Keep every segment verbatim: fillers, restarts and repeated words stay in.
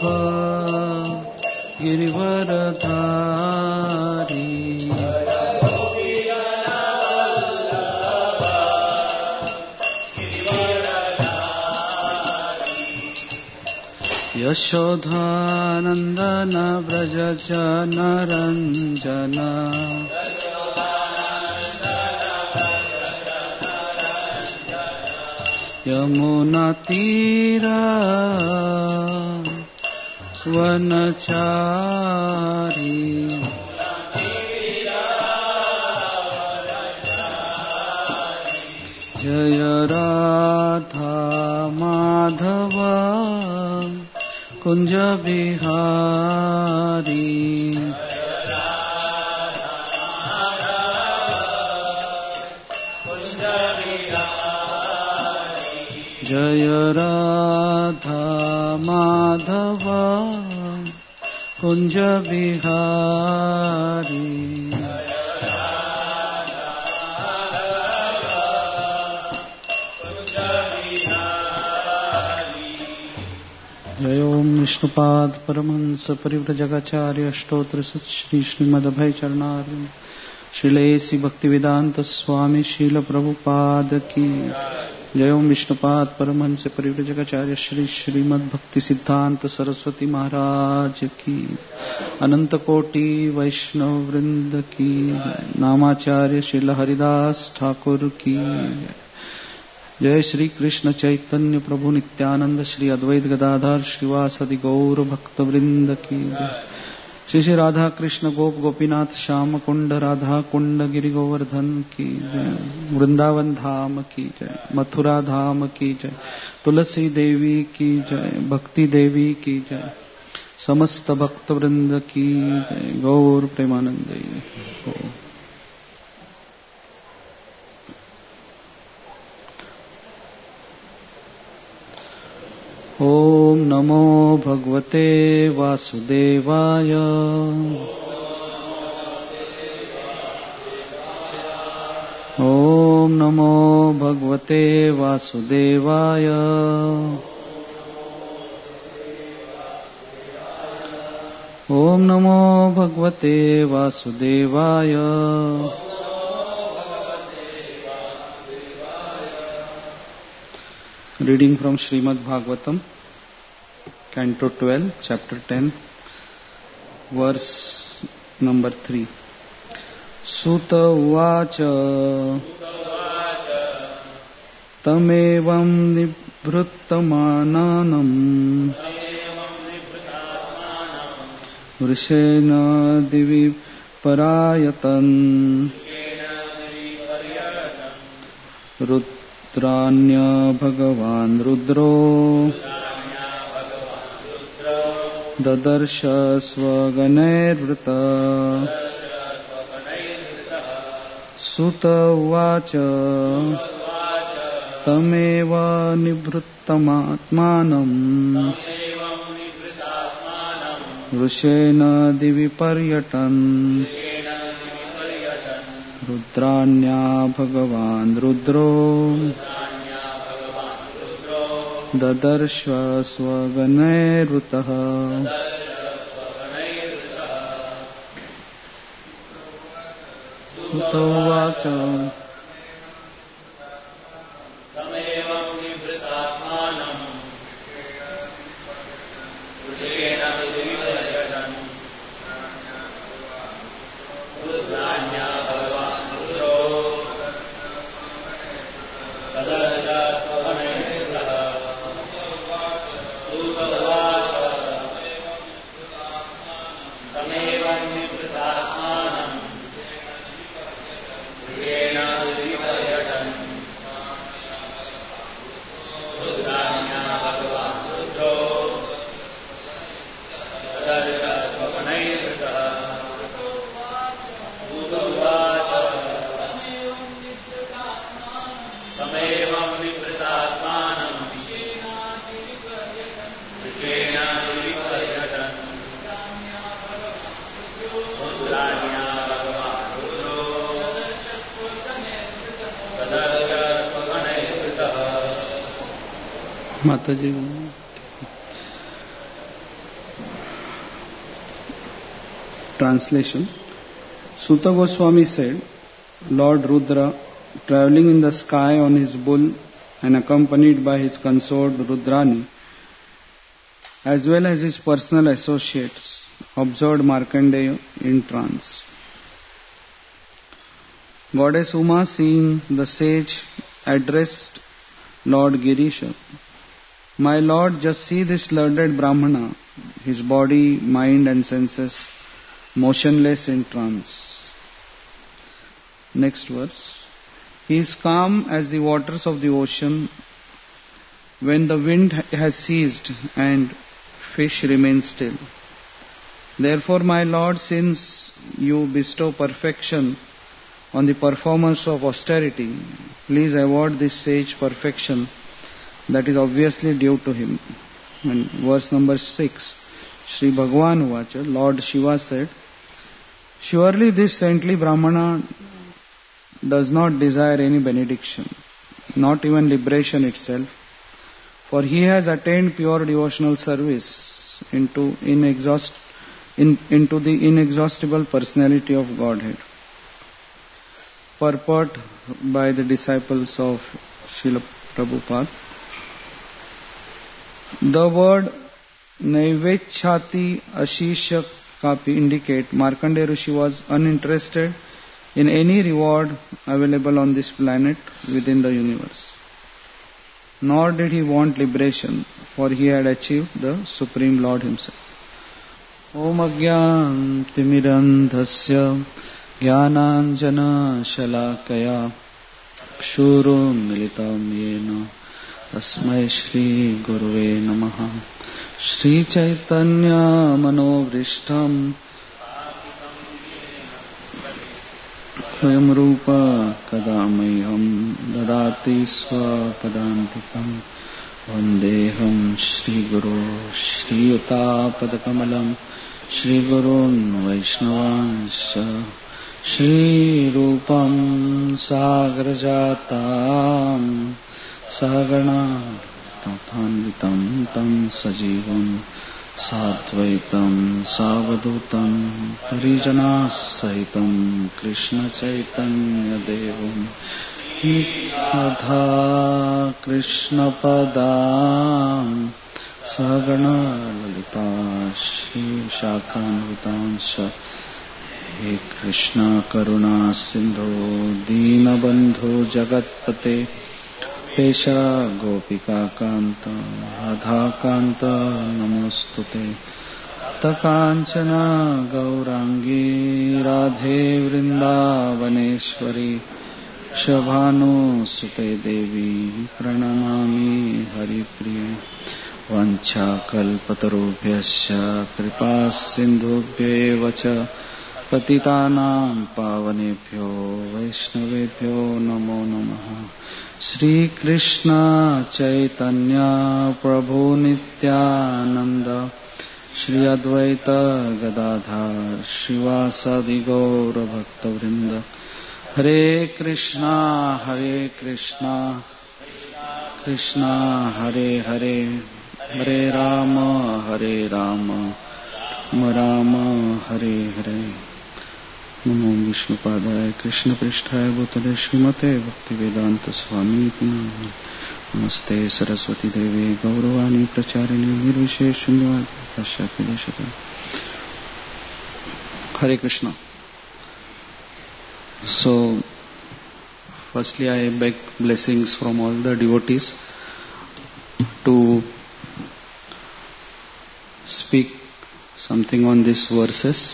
गिरिवरधारी यशोधानन्दन व्रज जनरञ्जन यमुनातीरा वनचारी जय राधा माधव कुंज बिहारी जय राधा माधव कुंज बिहारी जय ओम विष्णुपाद परमहंस परिव्रजकाचार्य अष्टोत्र श्री श्रीमदभय चरणार्विंद श्रीलेसी भक्तिवेदांत स्वामी शील प्रभुपाद की जय ओम विष्णुपाद परमहंस परिव्रजकाचार्य श्री श्रीमद भक्ति सिद्धांत सरस्वती महाराज की अनंत कोटि वैष्णव वृंद की नामाचार्य श्रील हरिदास ठाकुर की जय श्री कृष्ण चैतन्य प्रभु नित्यानंद श्री अद्वैत गदाधर श्रीवासदि गौर भक्त वृंद की श्री श्री राधा कृष्ण गोप गोपीनाथ श्याम कुंड राधा कुंड गिरि गोवर्धन की जय वृंदावन धाम की जय मथुरा धाम की जय तुलसी देवी की जय भक्ति देवी की जय समस्त भक्त वृंद की जय गौर प्रेमानंद। ओम नमो भगवते वासुदेवाय ओम नमो भगवते वासुदेवाय ओम नमो भगवते वासुदेवाय Reading from Srimad Bhagavatam, Canto twelve, Chapter ten, Verse number three. Sutta uvacha tamevam nibhruttamananam vrishena divi parayatan रुद्रान्य भगवान् रुद्रो ददर्श स्वगणैर्वृत सुत उवाच तमेव निवृत्तमात्मानं वृषेण दिवि पर्यटन् रुद्रान्या भगवान् रुद्रो ददर्श स्वगणैर्वृतः सुत उवाच माता जी Translation. Sutta Goswami said, Lord Rudra, traveling in the sky on his bull and accompanied by his consort Rudrani, as well as his personal associates, observed Markandeya in trance. Goddess Uma, seeing the sage, addressed Lord Girisha, My Lord, just see this learned Brahmana, his body, mind and senses, motionless in trance. Next verse. He is calm as the waters of the ocean when the wind has ceased and fish remain still. Therefore, my Lord, since you bestow perfection on the performance of austerity, please award this sage perfection that is obviously due to him. And verse number six, Sri Bhagavan Uvacha, Lord Shiva said, Surely this saintly Brahmana does not desire any benediction, not even liberation itself, for he has attained pure devotional service into, inexhaust, in, into the inexhaustible personality of Godhead. Purport by the disciples of Srila Prabhupada. The word Naivechhati Ashisha Kapi indicate Markandeya Rishi was uninterested in any reward available on this planet within the universe. Nor did he want liberation, for he had achieved the Supreme Lord himself. Om Agyan Timirandhasya Jnananjana Shalakaya Kshuru Militam Yena Tasmai Shri Guruve Namaha Shri Chaitanya Manovrishtam Swayam Rupa Kadamayam Dadati Swapadantikam Vandeham Shri Guru Shri Yuta Padakamalam Shri Gurun Vaishnavansa Shri Rupam Sagrajatam Sagana Tathanvitam Tam Sajivam Satvaitam Savadutam Parijana Sahitam Krishna Chaitanya Devam Adha Krishna Padam Sagana Lalita Shri Shakhanvitansha He Krishna Karuna Sindhu Dina Bandhu Jagatpate Pesha Gopika Kanta Radha Kanta Namostute Takanchana Gaurangi Radhe Vrindavaneshwari Shabhanu Sute Devi Pranamami Haripriya Vancha Kalpatarubhyasya Kripa Sindhubhye Vacha Patitanam Pavanebhyo Vaishnavebhyo Namo Namaha Shri Krishna Chaitanya Prabhu Nityananda Shri Advaita Gadadhar Shivasadi Gaura Bhakta Vrinda Hare Krishna Hare Krishna Krishna Hare Hare Hare Rama Hare Rama Rama Hare Hare Namo Vishnupadaya Krishna Prishtaya Bhutale Srimate Bhaktivedanta Swami Namaste Saraswati Devi Gauravani Pracharini Nirvishesh Shunyavadi Pashyati Deshata. Hare Krishna. So, firstly I beg blessings from all the devotees to speak something on these verses.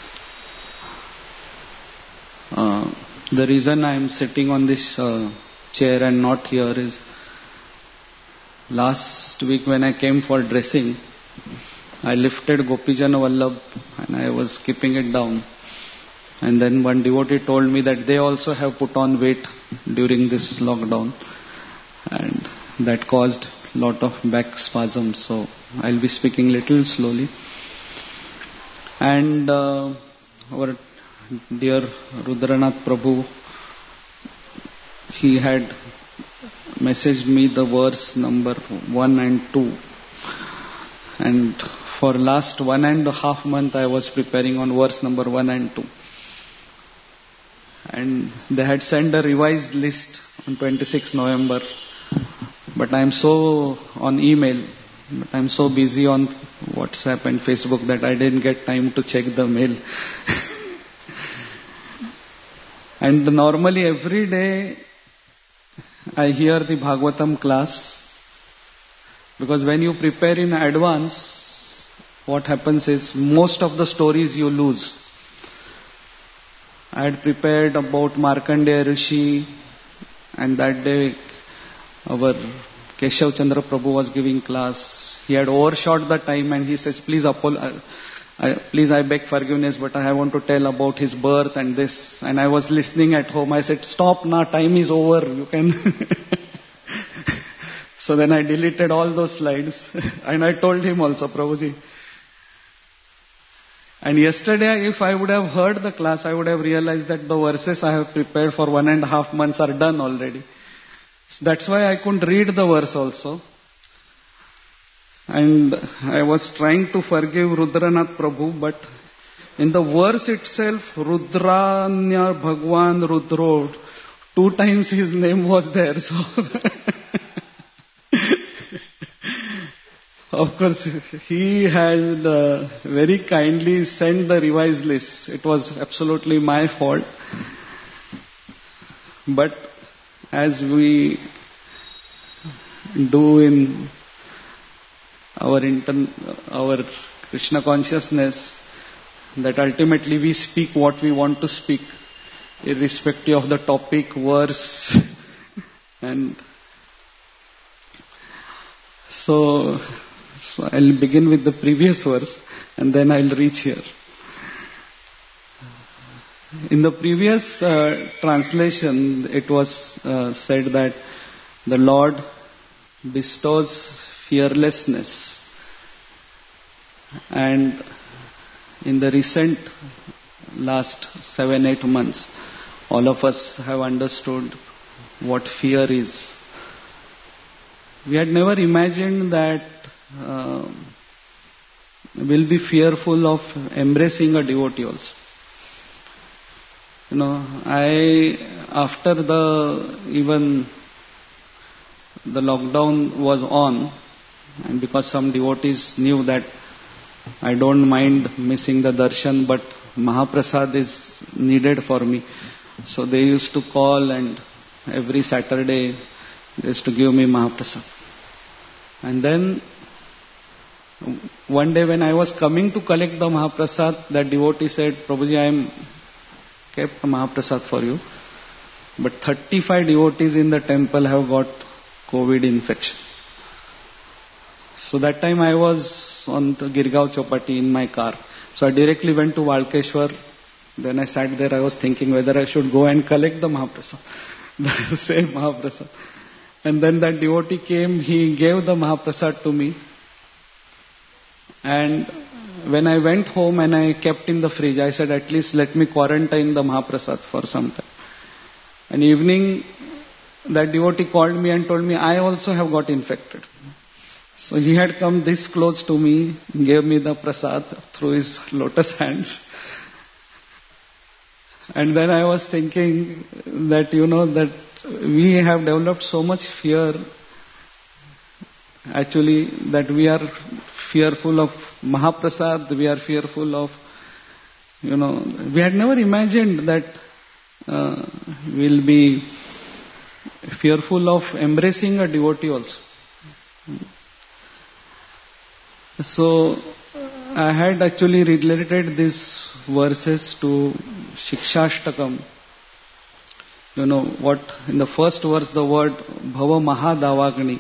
Uh, the reason I am sitting on this uh, chair and not here is last week when I came for dressing, I lifted Gopijana Vallabh and I was keeping it down. And then one devotee told me that they also have put on weight during this lockdown. And that caused a lot of back spasms. So I'll be speaking little slowly. And uh, our dear Rudranath Prabhu, he had messaged me the verse number one and two. And for last one and a half month I was preparing on verse number one and two. And they had sent a revised list on twenty-sixth November. But I am so on email, but I am so busy on WhatsApp and Facebook that I didn't get time to check the mail. And normally every day I hear the Bhagavatam class, because when you prepare in advance, what happens is most of the stories you lose. I had prepared about Markandeya Rishi, and that day our Keshav Chandra Prabhu was giving class. He had overshot the time and he says, please, apol- I, please I beg forgiveness, but I want to tell about his birth and this. And I was listening at home. I said, stop now, time is over. You can... So then I deleted all those slides. And I told him also, Prabhuji. And yesterday, if I would have heard the class, I would have realized that the verses I have prepared for one and a half months are done already. So that's why I couldn't read the verse also. And I was trying to forgive Rudranath Prabhu, but in the verse itself, Rudranya Bhagwan Rudro, two times his name was there. So, of course, he had uh, very kindly sent the revised list. It was absolutely my fault. But as we do in our intern, our Krishna consciousness, that ultimately we speak what we want to speak, irrespective of the topic, verse, and so, so I'll begin with the previous verse and then I'll reach here. In the previous uh, translation, it was uh, said that the Lord bestows fearlessness. And in the recent last seven, eight months, all of us have understood what fear is. We had never imagined that uh, we'll be fearful of embracing a devotee also. You know, I, after the, even the lockdown was on, and because some devotees knew that I don't mind missing the darshan, but Mahaprasad is needed for me. So they used to call, and every Saturday they used to give me Mahaprasad. And then one day when I was coming to collect the Mahaprasad, that devotee said, Prabhuji, I am kept Mahaprasad for you, but thirty-five devotees in the temple have got COVID infection. So that time I was on the Girgaon Chopati in my car. So I directly went to Walkeshwar. Then I sat there, I was thinking whether I should go and collect the Mahaprasad, the same Mahaprasad. And then that devotee came, he gave the Mahaprasad to me. And when I went home and I kept in the fridge, I said, at least let me quarantine the Mahaprasad for some time. And evening, that devotee called me and told me, I also have got infected. So he had come this close to me, gave me the prasad through his lotus hands. And then I was thinking that, you know, that we have developed so much fear, actually, that we are fearful of Mahaprasad, we are fearful of, you know, we had never imagined that uh, we'll be fearful of embracing a devotee also. So, I had actually related these verses to Shikshashtakam. You know, what, in the first verse, the word Bhava Mahadavagni.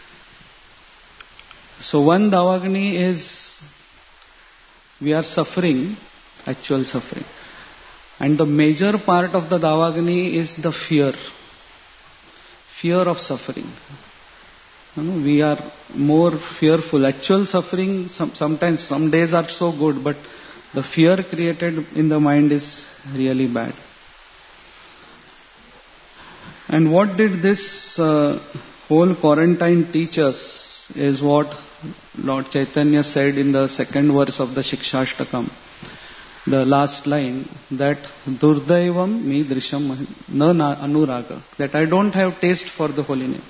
So one Davagni is, we are suffering, actual suffering. And the major part of the Davagni is the fear. Fear of suffering. You know, we are more fearful. Actual suffering, some, sometimes, some days are so good, but the fear created in the mind is really bad. And what did this uh, whole quarantine teach us is what Lord Chaitanya said in the second verse of the Shikshashtakam, the last line, that Durdaivam mi drisham na anuraga, that I don't have taste for the holy name.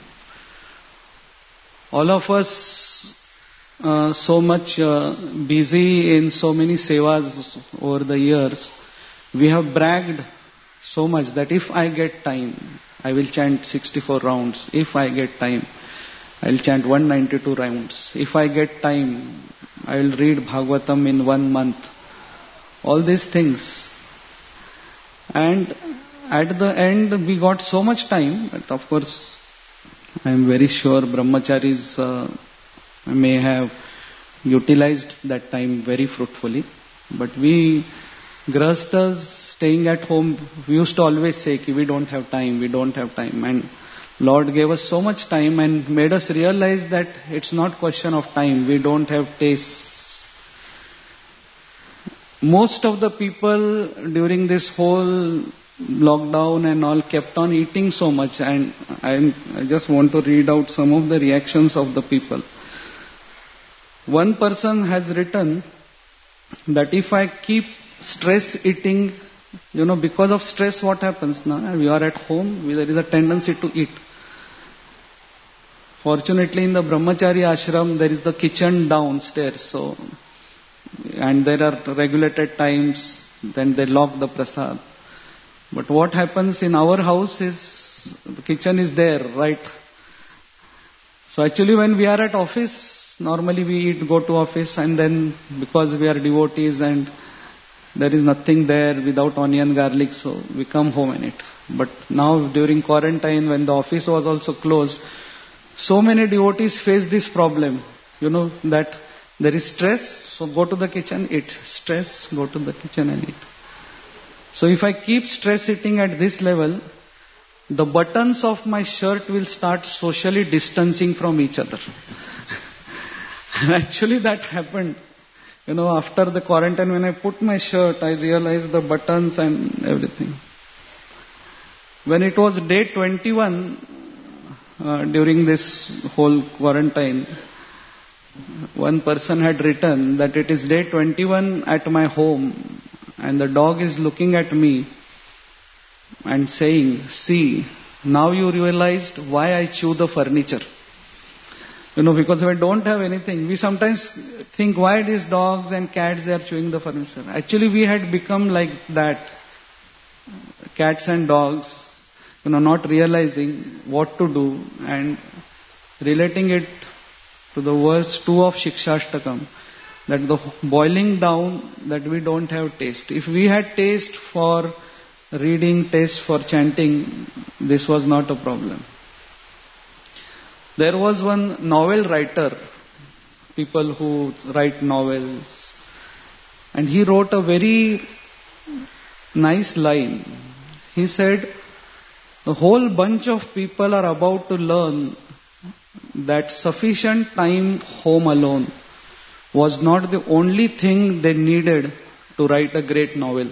All of us uh, so much uh, busy in so many sevas over the years, we have bragged so much that if I get time, I will chant sixty-four rounds. If I get time, I will chant one hundred ninety-two rounds. If I get time, I will read Bhagavatam in one month. All these things. And at the end, we got so much time, but of course, I am very sure brahmacharis uh, may have utilized that time very fruitfully. But we grahasthas staying at home, we used to always say ki we don't have time, we don't have time. And Lord gave us so much time and made us realize that it's not question of time, we don't have taste. Most of the people during this whole lockdown and all kept on eating so much, and I'm, I just want to read out some of the reactions of the people. One person has written that if I keep stress eating, you know, because of stress what happens now? We are at home, there is a tendency to eat. Fortunately in the Brahmachari ashram there is the kitchen downstairs, so and there are regulated times, then they lock the prasad. But what happens in our house is, the kitchen is there, right? So actually when we are at office, normally we eat, go to office, and then because we are devotees and there is nothing there without onion, garlic, so we come home and eat. But now during quarantine, when the office was also closed, so many devotees face this problem, you know, that there is stress, so go to the kitchen, eat. Stress, go to the kitchen and eat. So if I keep stress eating at this level, the buttons of my shirt will start socially distancing from each other. And actually that happened. You know, after the quarantine, when I put my shirt, I realized the buttons and everything. When it was day twenty-one, uh, during this whole quarantine, one person had written that it is day twenty-one at my home and the dog is looking at me and saying, see, now you realized why I chew the furniture. You know, because we don't have anything. We sometimes think, why these dogs and cats, they are chewing the furniture. Actually, we had become like that. Cats and dogs, you know, not realizing what to do and relating it to the verse two of Shikshashtakam, that the boiling down, that we don't have taste. If we had taste for reading, taste for chanting, this was not a problem. There was one novel writer, people who write novels, and he wrote a very nice line. He said, the whole bunch of people are about to learn that sufficient time home alone was not the only thing they needed to write a great novel.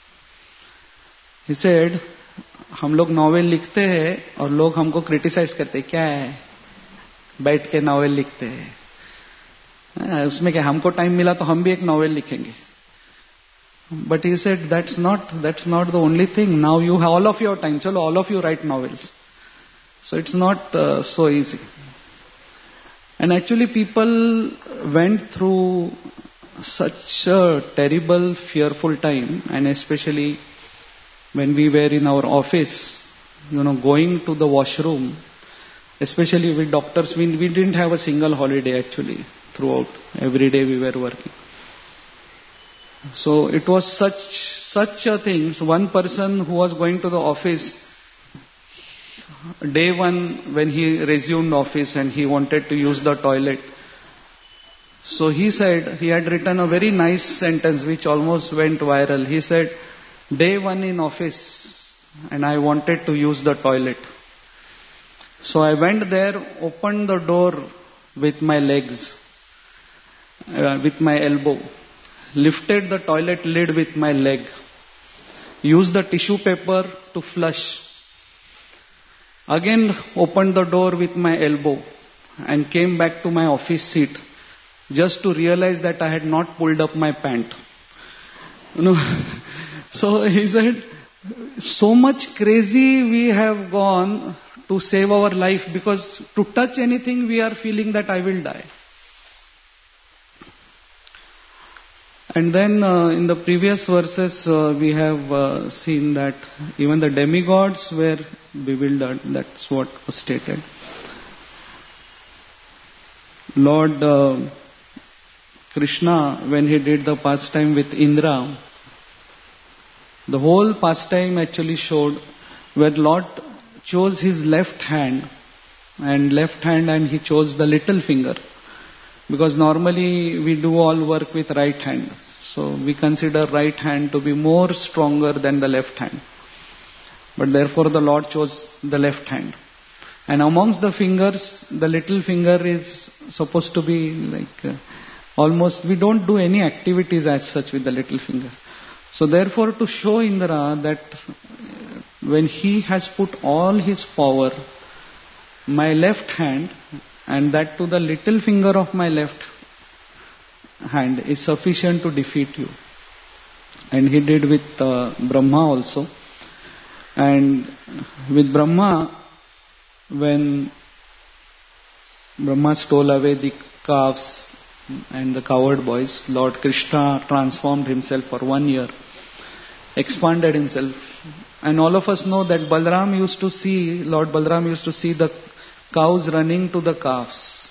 He said, हम लोग novel लिखते हैं और लोग हमको criticise करते हैं, क्या है बैठ के नॉवेल लिखते हैं, उसमें क्या हमको टाइम मिला तो हम भी एक नॉवेल लिखेंगे. But he said, that's not that's not the only thing. Now you have all of your time, chalo all of you write novels. So it's not uh, so easy. And actually people went through such a terrible, fearful time, and especially when we were in our office, you know, going to the washroom, especially with doctors, we, we didn't have a single holiday actually throughout. Every day we were working. So it was such such a thing. So one person who was going to the office, day one when he resumed office and he wanted to use the toilet, so he said, he had written a very nice sentence which almost went viral. He said, day one in office and I wanted to use the toilet. So I went there, opened the door with my legs, uh, with my elbow, lifted the toilet lid with my leg, used the tissue paper to flush, again opened the door with my elbow and came back to my office seat just to realize that I had not pulled up my pant. You know, so he said, so much crazy we have gone to save our life, because to touch anything we are feeling that I will die. And then uh, in the previous verses uh, we have uh, seen that even the demigods were bewildered. That's what was stated. Lord uh, Krishna, when he did the pastime with Indra, the whole pastime actually showed where Lord chose his left hand and left hand and he chose the little finger. Because normally we do all work with right hand. So we consider right hand to be more stronger than the left hand. But therefore the Lord chose the left hand. And amongst the fingers, the little finger is supposed to be like uh, almost, we don't do any activities as such with the little finger. So therefore to show Indra that when he has put all his power, my left hand, and that to the little finger of my left hand is sufficient to defeat you. And he did with uh, Brahma also. And with Brahma, when Brahma stole away the calves and the cowherd boys, Lord Krishna transformed himself for one year, expanded himself. And all of us know that Balaram used to see, Lord Balaram used to see the cows running to the calves.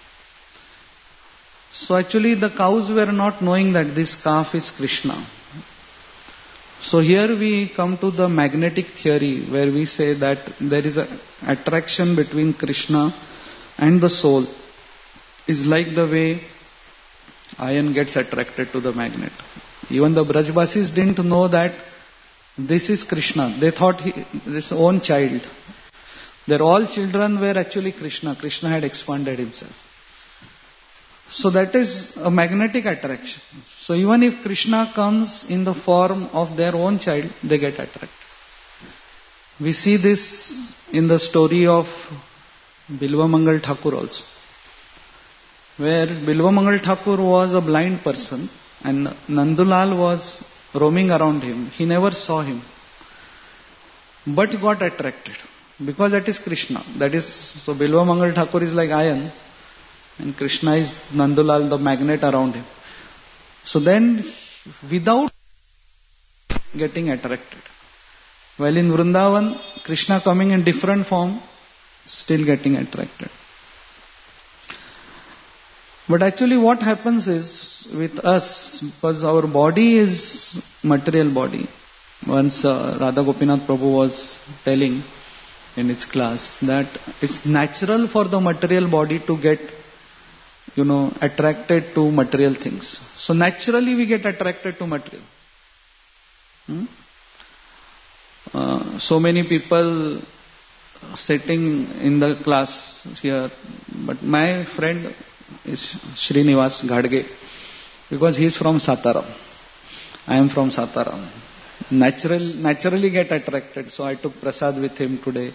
So actually the cows were not knowing that this calf is Krishna. So here we come to the magnetic theory where we say that there is an attraction between Krishna and the soul. Is like the way iron gets attracted to the magnet. Even the Brajbasis didn't know that this is Krishna. They thought he, his own child. Their all children were actually Krishna. Krishna had expanded himself. So that is a magnetic attraction. So even if Krishna comes in the form of their own child, they get attracted. We see this in the story of Bilvamangal Thakur also, where Bilvamangal Thakur was a blind person and Nandulal was roaming around him. He never saw him, but he got attracted because that is Krishna. That is, so Bilvamangal Thakur is like iron and Krishna is Nandulal, the magnet around him. So then, without getting attracted, while in Vrindavan, Krishna coming in different form, still getting attracted. But actually what happens is with us, because our body is material body. Once uh, Radha Gopinath Prabhu was telling in his class that it's natural for the material body to get, you know, attracted to material things. So naturally we get attracted to material. Hmm? Uh, so many people sitting in the class here, but my friend is Srinivas Ghadge, because he is from Sataram. I am from Sataram. Natural, naturally get attracted. So I took prasad with him today.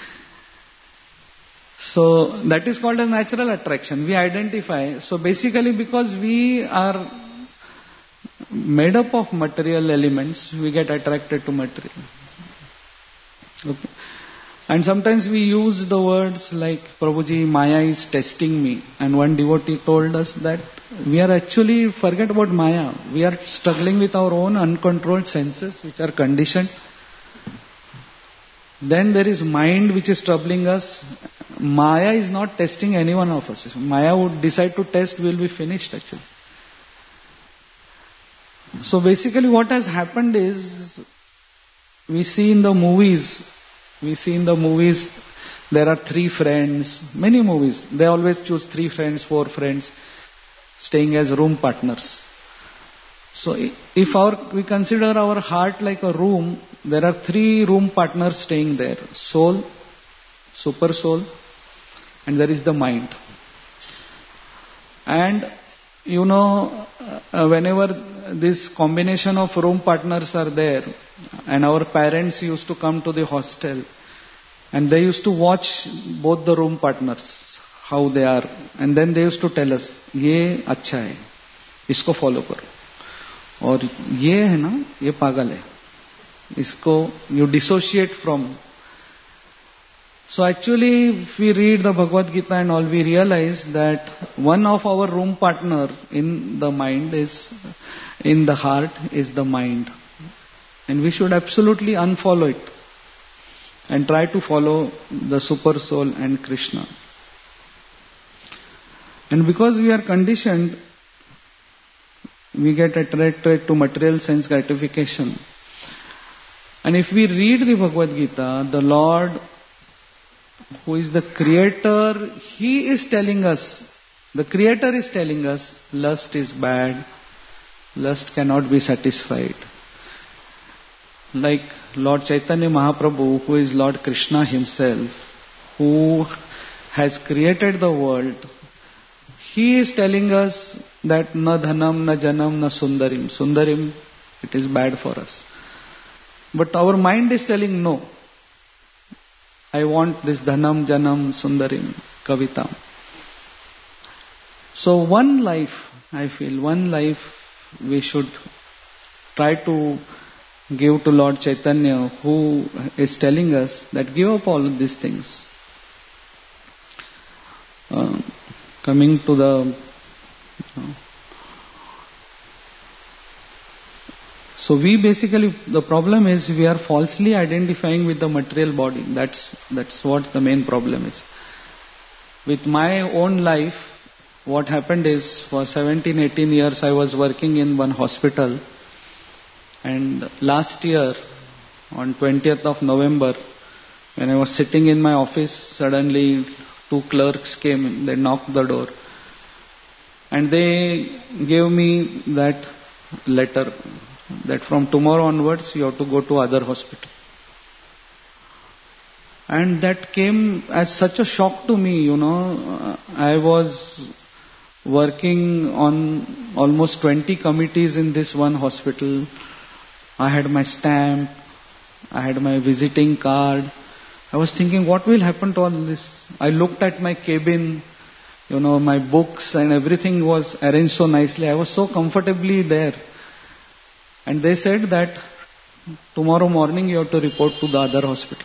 So that is called a natural attraction. We identify. So basically because we are made up of material elements, we get attracted to material. Okay. And sometimes we use the words like, Prabhuji, Maya is testing me. And one devotee told us that we are actually, forget about Maya. We are struggling with our own uncontrolled senses which are conditioned. Then there is mind which is troubling us. Maya is not testing any one of us. If Maya would decide to test, we will be finished actually. So basically what has happened is, we see in the movies, we see in the movies, there are three friends, many movies, they always choose three friends, four friends, staying as room partners. So if our, we consider our heart like a room, there are three room partners staying there. Soul, super soul, and there is the mind. And you know, uh, whenever this combination of room partners are there, and our parents used to come to the hostel, and they used to watch both the room partners, how they are. And then they used to tell us, ये अच्छा है, इसको follow करो. और ये है ना, ये पागल है, इसको you dissociate from. So actually, if we read the Bhagavad Gita and all, we realize that one of our room partner in the mind is, in the heart is the mind. And we should absolutely unfollow it and try to follow the super soul and Krishna. And because we are conditioned, we get attracted to material sense gratification. And if we read the Bhagavad Gita, the Lord, who is the creator, he is telling us, the creator is telling us, lust is bad, lust cannot be satisfied. Like Lord Chaitanya Mahaprabhu, who is Lord Krishna himself, who has created the world, he is telling us that na dhanam, na janam, na sundarim. Sundarim, it is bad for us. But our mind is telling no. I want this dhanam, janam, sundarim, kavitam. So one life, I feel, one life we should try to give to Lord Chaitanya, who is telling us that give up all of these things. Uh, coming to the... Uh, So we basically, the problem is we are falsely identifying with the material body. That's, that's what the main problem is. With my own life, what happened is for seventeen, eighteen years I was working in one hospital. And last year, on twentieth of November, when I was sitting in my office, suddenly two clerks came, they knocked the door. And they gave me that letter, that from tomorrow onwards you have to go to other hospital. And that came as such a shock to me, you know. I was working on almost twenty committees in this one hospital. I had my stamp, I had my visiting card. I was thinking, what will happen to all this? I looked at my cabin, you know, my books and everything was arranged so nicely. I was so comfortably there. And they said that tomorrow morning you have to report to the other hospital.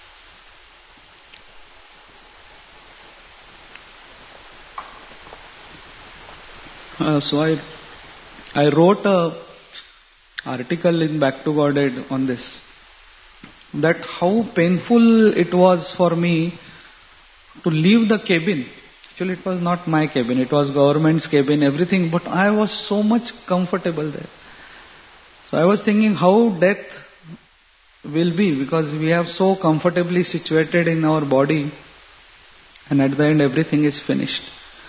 Uh, so I, I wrote a article in Back to Godhead on this. That how painful it was for me to leave the cabin. Actually, it was not my cabin. It was government's cabin, everything. But I was so much comfortable there. So I was thinking how death will be, because we have so comfortably situated in our body, and at the end everything is finished.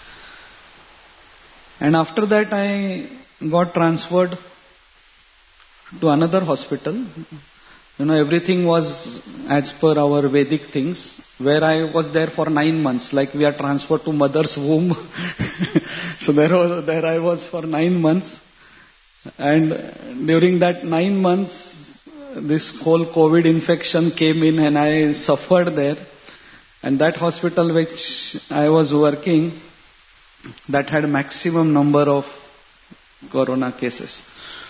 And after that I got transferred to another hospital. You know, everything was as per our Vedic things, where I was there for nine months, like we are transferred to mother's womb. So there, was, there I was for nine months. And during that nine months, this whole COVID infection came in and I suffered there. And that hospital which I was working, that had maximum number of corona cases.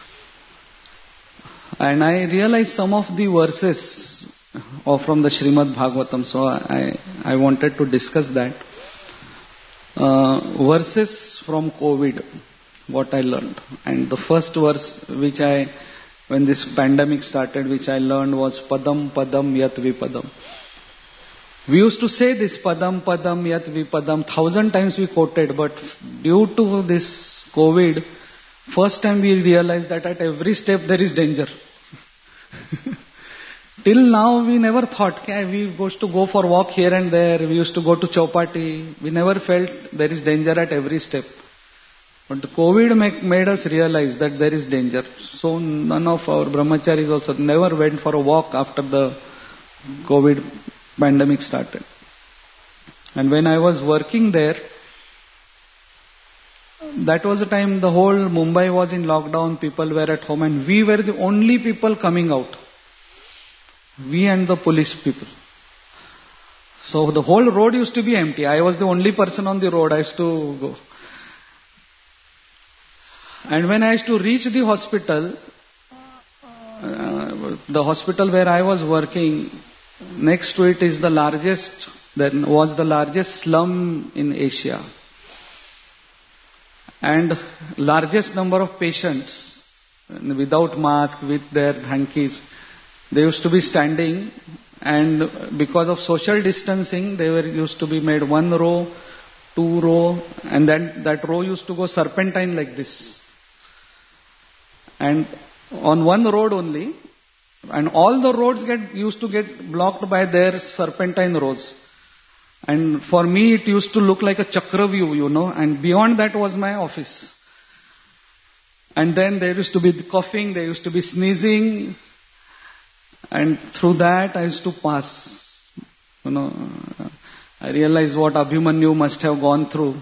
And I realized some of the verses of from the Srimad Bhagavatam, so I, I wanted to discuss that. Uh, verses from COVID, what I learned. And the first verse which I, when this pandemic started, which I learned was Padam Padam Yat Vipadam. We used to say this Padam Padam Yat Vipadam, thousand times we quoted, but due to this COVID, first time we realized that at every step there is danger. Till now we never thought, okay, we used to go for walk here and there, we used to go to Chowpatty, we never felt there is danger at every step. But COVID make, made us realize that there is danger. So none of our brahmacharis also never went for a walk after the COVID pandemic started. And when I was working there, that was the time the whole Mumbai was in lockdown, people were at home, and we were the only people coming out. We and the police people. So the whole road used to be empty. I was the only person on the road. I used to go. And when I used to reach the hospital, uh, the hospital where I was working, next to it is the largest, then was the largest slum in Asia. And largest number of patients, without mask, with their hankies, they used to be standing. And because of social distancing, they were used to be made one row, two row, and then that row used to go serpentine like this. And on one road only, and all the roads get used to get blocked by their serpentine roads. And for me, it used to look like a chakra view, you know, and beyond that was my office. And then there used to be coughing, there used to be sneezing. And through that I used to pass. You know, I realized what Abhimanyu must have gone through.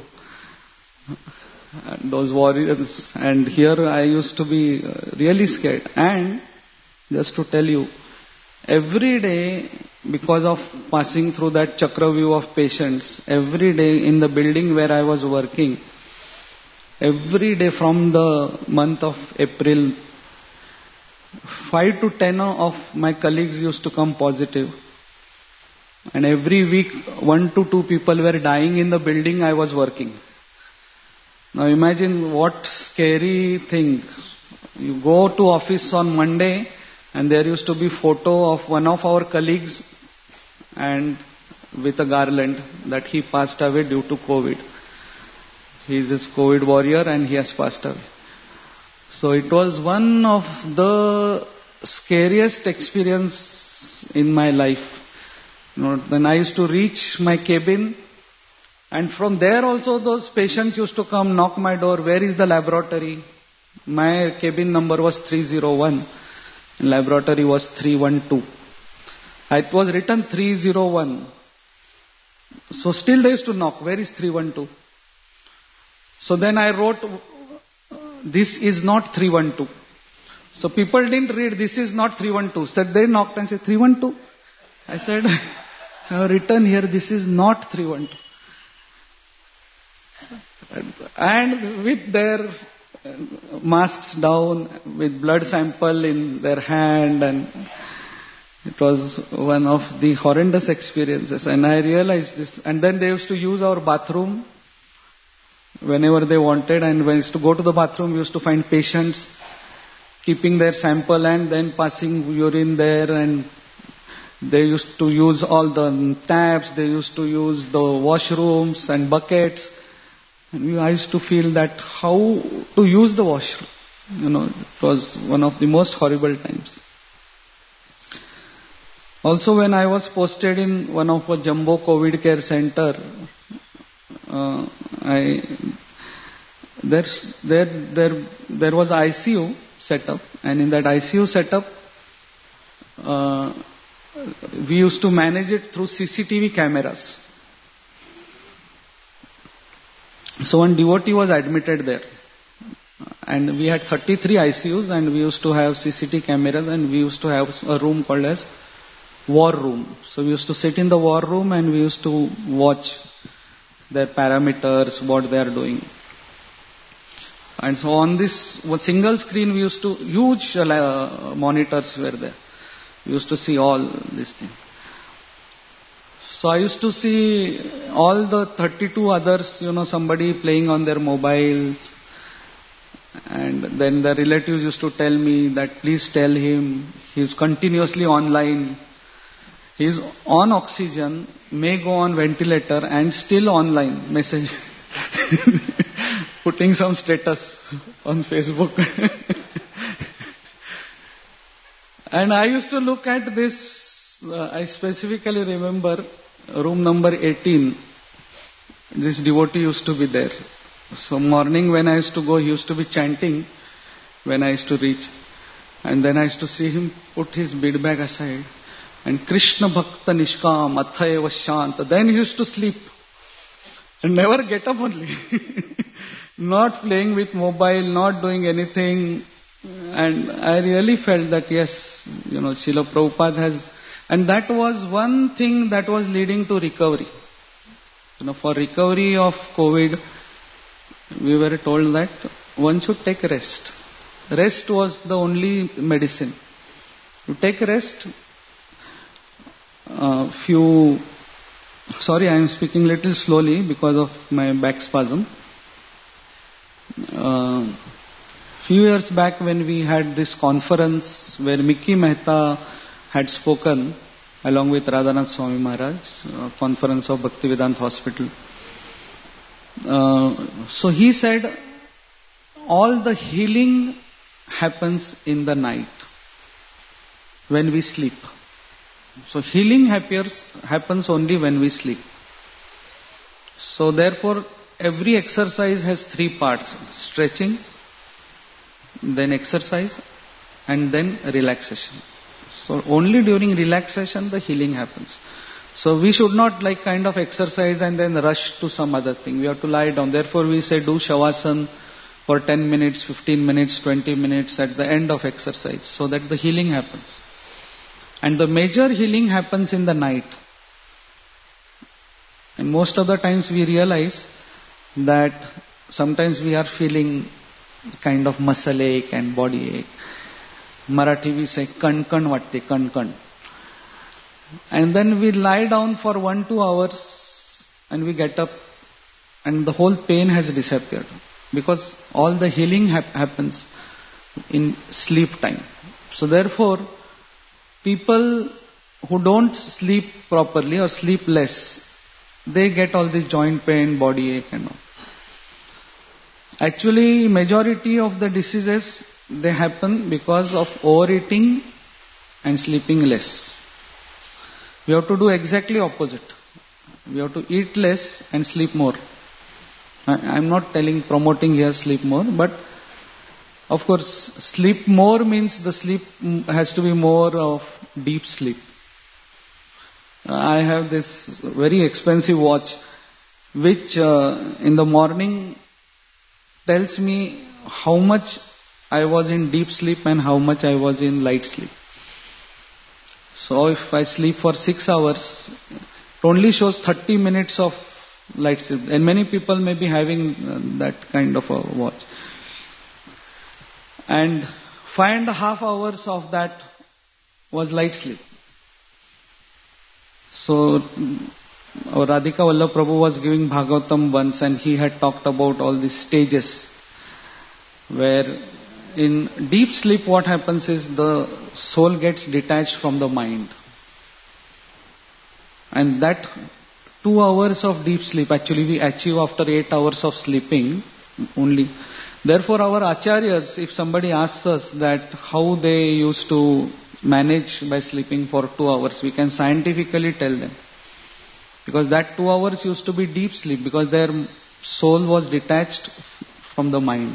And those warriors. And here I used to be really scared. And just to tell you, every day, because of passing through that chakra view of patients, every day in the building where I was working, every day from the month of April, Five to ten of my colleagues used to come positive. And every week, one to two people were dying in the building I was working. Now imagine what scary thing. You go to office on Monday and there used to be photo of one of our colleagues and with a garland that he passed away due to COVID. He is a COVID warrior and he has passed away. So it was one of the scariest experience in my life. You know, then I used to reach my cabin, and from there also those patients used to come knock my door. Where is the laboratory? My cabin number was three oh one. Laboratory was three one two. It was written three oh one. So still they used to knock. Where is three one two? So then I wrote, this is not three one two. So people didn't read, this is not three one two. Said they knocked and said, three one two? I said, I have written here, this is not three one two. And with their masks down, with blood sample in their hand, and it was one of the horrendous experiences. And I realized this. And then they used to use our bathroom whenever they wanted, and when we used to go to the bathroom, we used to find patients keeping their sample and then passing urine there, and they used to use all the taps, they used to use the washrooms and buckets. And we, I used to feel that how to use the washroom. You know, it was one of the most horrible times. Also, when I was posted in one of the jumbo COVID care center, uh, I there's there there there was I C U set up, and in that I C U setup, uh, we used to manage it through C C T V cameras. So one devotee was admitted there, and we had thirty-three I C Us, and we used to have C C T V cameras, and we used to have a room called as war room. So we used to sit in the war room and we used to watch their parameters, what they are doing. And so on this single screen, we used to, huge uh, monitors were there. We used to see all these things. So I used to see all the thirty-two others, you know, somebody playing on their mobiles. And then the relatives used to tell me that please tell him, he's continuously online. He's on oxygen, may go on ventilator and still online, message. Putting some status on Facebook. And I used to look at this, uh, I specifically remember room number eighteen. This devotee used to be there. So morning when I used to go, he used to be chanting when I used to reach. And then I used to see him put his bead bag aside. And Krishna Bhakta Nishkam Athayeva Shanta. Then he used to sleep. And never get up only. Not playing with mobile, not doing anything. And I really felt that yes, you know, Srila Prabhupada has And that was one thing that was leading to recovery. You know, for recovery of COVID, we were told that one should take rest. Rest was the only medicine. You take rest, uh, few, sorry I am speaking little slowly because of my back spasm. Uh, few years back when we had this conference where Mickey Mehta had spoken along with Radhanath Swami Maharaj, uh, conference of Bhaktivedanta Hospital. Uh, so he said, all the healing happens in the night when we sleep. So healing happens, happens only when we sleep. So therefore, every exercise has three parts: stretching, then exercise, and then relaxation. So only during relaxation the healing happens. So we should not like kind of exercise and then rush to some other thing. We have to lie down. Therefore we say do Shavasana for ten minutes, fifteen minutes, twenty minutes at the end of exercise, so that the healing happens. And the major healing happens in the night. And most of the times we realize that sometimes we are feeling kind of muscle ache and body ache. Marathi we say kan kan vatte, kan kan. And then we lie down for one, two hours and we get up and the whole pain has disappeared. Because all the healing hap- happens in sleep time. So therefore, people who don't sleep properly or sleep less, they get all this joint pain, body ache and all. Actually, majority of the diseases, they happen because of overeating and sleeping less. We have to do exactly opposite. We have to eat less and sleep more. I am not telling, promoting here sleep more, but of course, sleep more means the sleep has to be more of deep sleep. I have this very expensive watch which uh, in the morning tells me how much I was in deep sleep and how much I was in light sleep. So if I sleep for six hours, it only shows thirty minutes of light sleep. And many people may be having uh, that kind of a watch. And five and a half hours of that was light sleep. So our Radhika Vallabh Prabhu was giving Bhagavatam once and he had talked about all these stages where in deep sleep what happens is the soul gets detached from the mind. And that two hours of deep sleep actually we achieve after eight hours of sleeping only. Therefore our acharyas, if somebody asks us that how they used to manage by sleeping for two hours, we can scientifically tell them. Because that two hours used to be deep sleep because their soul was detached from the mind.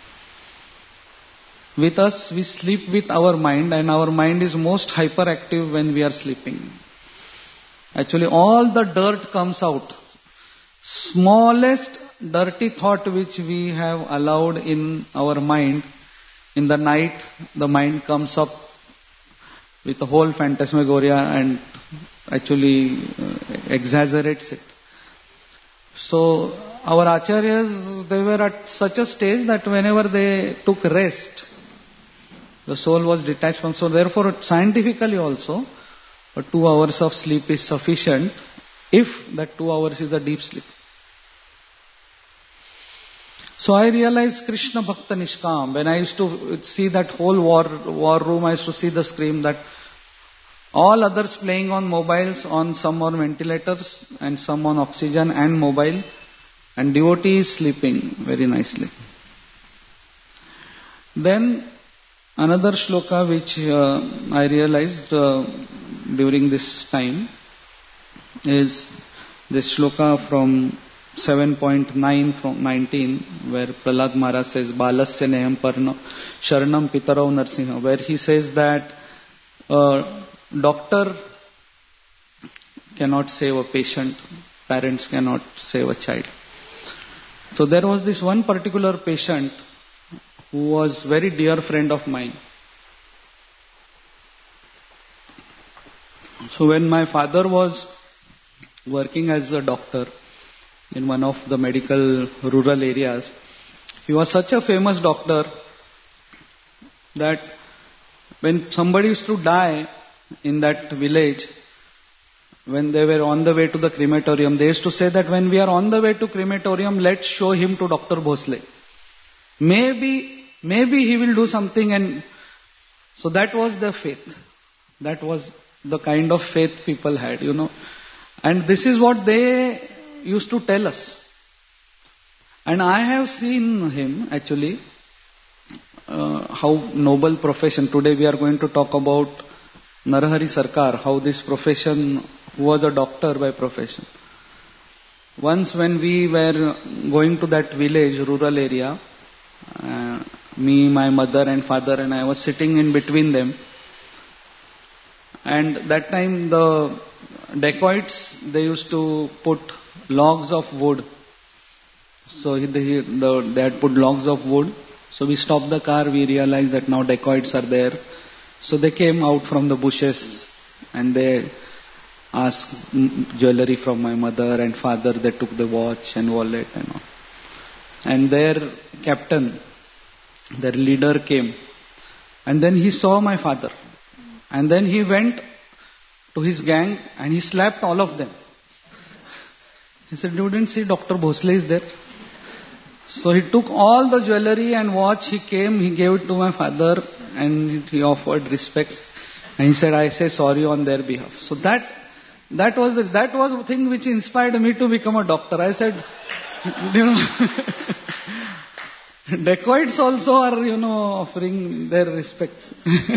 With us, we sleep with our mind and our mind is most hyperactive when we are sleeping. Actually, all the dirt comes out. Smallest dirty thought which we have allowed in our mind, in the night, the mind comes up with a whole phantasmagoria and actually uh, exaggerates it. So, our acharyas, they were at such a stage that whenever they took rest, the soul was detached from. So, therefore, scientifically also, uh, two hours of sleep is sufficient if that two hours is a deep sleep. So I realized Krishna Bhakta Nishkam. When I used to see that whole war war room, I used to see the scream that all others playing on mobiles, on some on ventilators and some on oxygen and mobile, and devotee is sleeping very nicely. Then another shloka which uh, I realized uh, during this time is this shloka from seven point nine from nineteen, where Prahlad Maharaj says, Balasya neham parna sharanam pitarau narsinha, where he says that uh, doctor cannot save a patient, parents cannot save a child. So there was this one particular patient who was very dear friend of mine. So when my father was working as a doctor in one of the medical rural areas, he was such a famous doctor that when somebody used to die in that village, when they were on the way to the crematorium, they used to say that when we are on the way to crematorium, let's show him to Doctor Bhosle. Maybe, maybe he will do something. And so that was their faith. That was the kind of faith people had, you know. And this is what they used to tell us. And I have seen him actually, uh, how noble profession. Today we are going to talk about Narahari Sarkar, how this profession, who was a doctor by profession. Once when we were going to that village, rural area, uh, me, my mother and father, and I was sitting in between them. And that time the dacoits, they used to put logs of wood. So they, the, they had put logs of wood. So we stopped the car, we realized that now dacoits are there. So they came out from the bushes and they asked jewelry from my mother and father. They took the watch and wallet and all. And their captain, their leader came. And then he saw my father. And then he went to his gang and he slapped all of them. He said, "You didn't see Doctor Bhosle is there?" So he took all the jewelry and watch. He came, he gave it to my father and he offered respects. And he said, "I say sorry on their behalf." So that that was the, that was the thing which inspired me to become a doctor. I said, you know, dacoits also are, you know, offering their respects.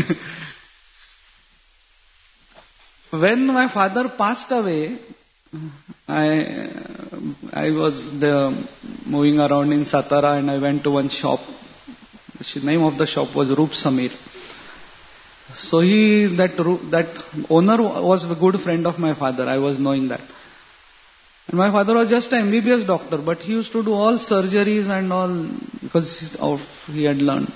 When my father passed away, I I was there moving around in Satara and I went to one shop. The name of the shop was Roop Samir. So he, that that owner was a good friend of my father. I was knowing that. And my father was just an M B B S doctor, but he used to do all surgeries and all because he had learned.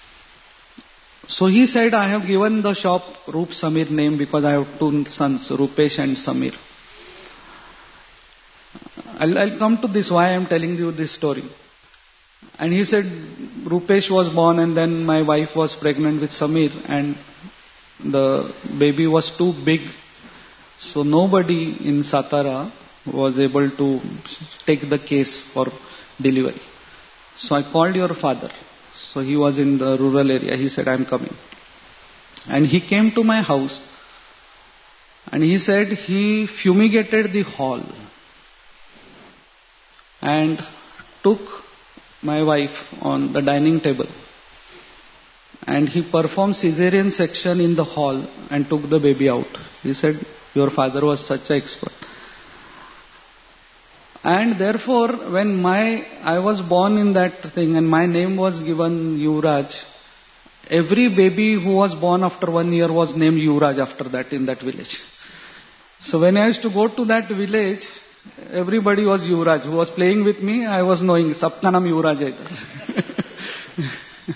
So he said, "I have given the shop Roop Samir name because I have two sons, Rupesh and Samir." I'll, I'll come to this, why I am telling you this story. And he said, Rupesh was born and then my wife was pregnant with Samir and the baby was too big. So nobody in Satara was able to take the case for delivery. So I called your father. So he was in the rural area. He said, "I am coming." And he came to my house and he said he fumigated the hall and took my wife on the dining table and he performed cesarean section in the hall and took the baby out. He said, "Your father was such an expert." And therefore, when my I was born in that thing and my name was given Yuvraj, every baby who was born after one year was named Yuvraj after that in that village. So when I used to go to that village, everybody was Yuvraj. Who was playing with me, I was knowing, Sabka naam Yuvraj hai idhar.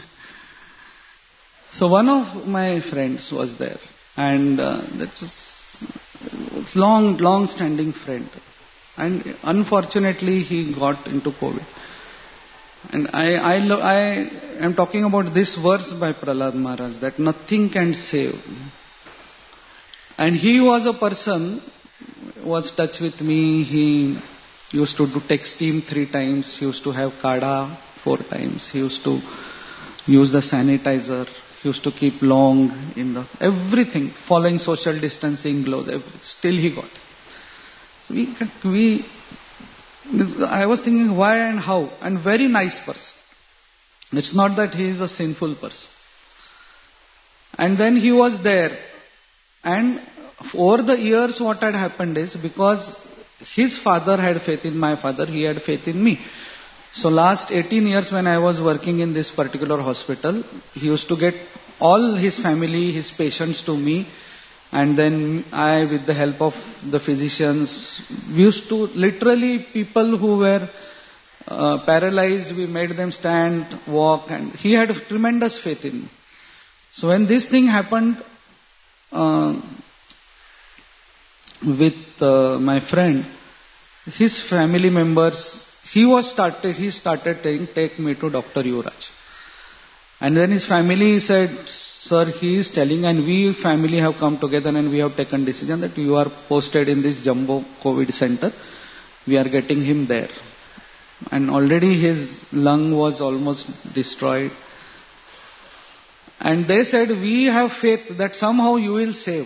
So one of my friends was there. And uh, that's a long, long standing friend. And unfortunately, he got into COVID. And I, I, lo- I am talking about this verse by Prahlad Maharaj, that nothing can save. And he was a person who was in touch with me. He used to do take steam three times. He used to have kada four times. He used to use the sanitizer. He used to keep long in the everything, following social distancing gloves. Everything. Still he got it. So we, we, I was thinking why and how, and very nice person. It's not that he is a sinful person. And then he was there, and over the years what had happened is, because his father had faith in my father, he had faith in me. So last eighteen years when I was working in this particular hospital, he used to get all his family, his patients to me. And then I, with the help of the physicians, we used to literally people who were uh, paralyzed, we made them stand, walk, and he had tremendous faith in me. So when this thing happened, uh, with uh, my friend, his family members, he was started, he started saying, take me to Doctor Yuvraj. And then his family said, sir, he is telling, and we family have come together and we have taken decision that you are posted in this jumbo COVID center. We are getting him there. And already his lung was almost destroyed. And they said, we have faith that somehow you will save.